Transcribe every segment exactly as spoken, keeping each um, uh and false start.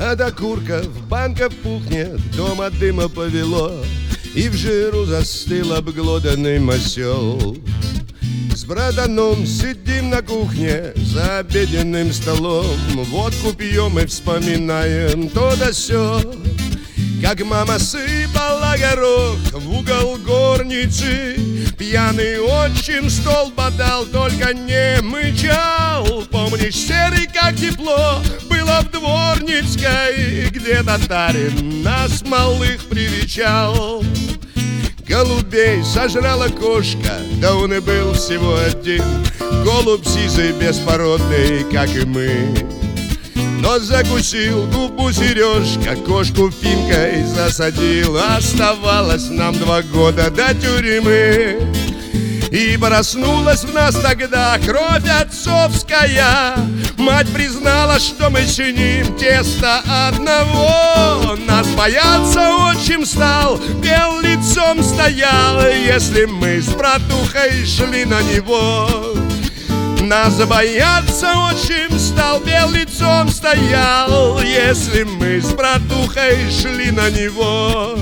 От окурков банка пухнет, дома дыма повело, и в жиру застыл обглоданный масел. С братаном сидим на кухне за обеденным столом, водку пьем и вспоминаем то да сё. Как мама сыпала горох в угол горницы, пьяный отчим стол бодал, только не мычал. Помнишь, серый, как тепло было в Дворницкой, где татарин нас малых привечал. Голубей сожрала кошка, да он и был всего один, голубь сизый, беспородный, как и мы. Но закусил губу Сережка, кошку финкой засадил. Оставалось нам два года до тюрьмы. И проснулась в нас тогда кровь отцовская. Мать признала, что мы чиним тесто одного. Нас бояться отчим стал, бел лицом стоял, если мы с братухой шли на него. Нас бояться отчим стал, бел лицом стоял, если мы с братухой шли на него.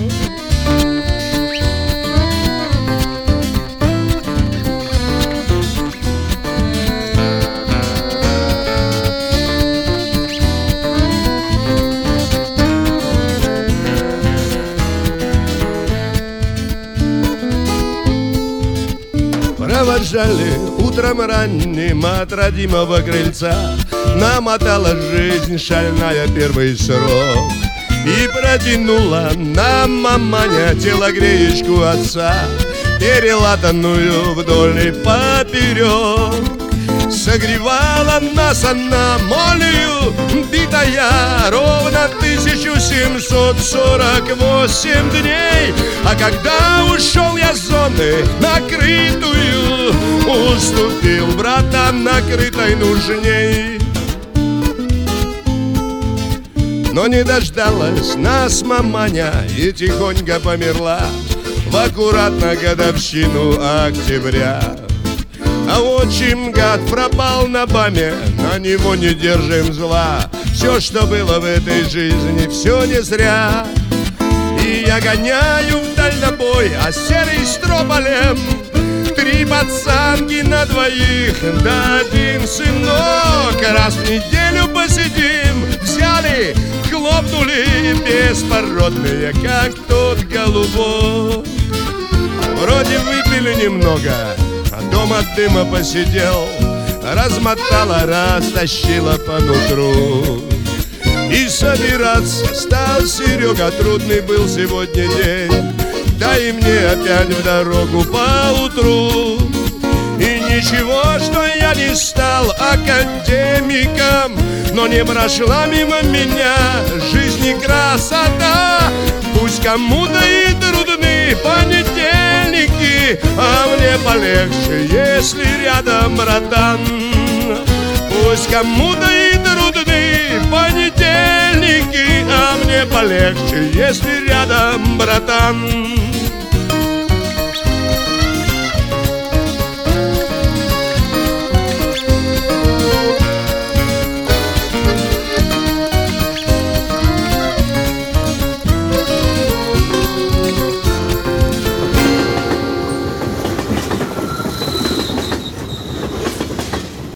Провожали утром ранним от родимого крыльца, намотала жизнь шальная первый срок. И протянула нам маманя телогреечку отца, перелатанную вдоль и поперек. Согревала нас она молью битая ровно тысяча семьсот сорок восемь дней. А когда ушел я с зоны накрытую, уступил братам накрытой нужней. Но не дождалась нас маманя и тихонько померла в аккуратно годовщину октября. А отчим гад пропал на баме, на него не держим зла. Все, что было в этой жизни, все не зря. И я гоняю в дальнобой, а серый с трополем, три пацанки на двоих, да один сынок. Раз в неделю посидим, взяли, хлопнули, беспородные, как тот голубок. Вроде выпили немного, а дом от дыма посидел, размотала, растащила по нутру. И собираться стал Серега, трудный был сегодня день, да и мне опять в дорогу поутру. И ничего, что я не стал академиком, но не прошла мимо меня жизнь и красота. Пусть кому-то и трудны понедельники, а мне полегче, если рядом братан. Пусть кому-то и трудны понедельники, а мне полегче, если рядом братан.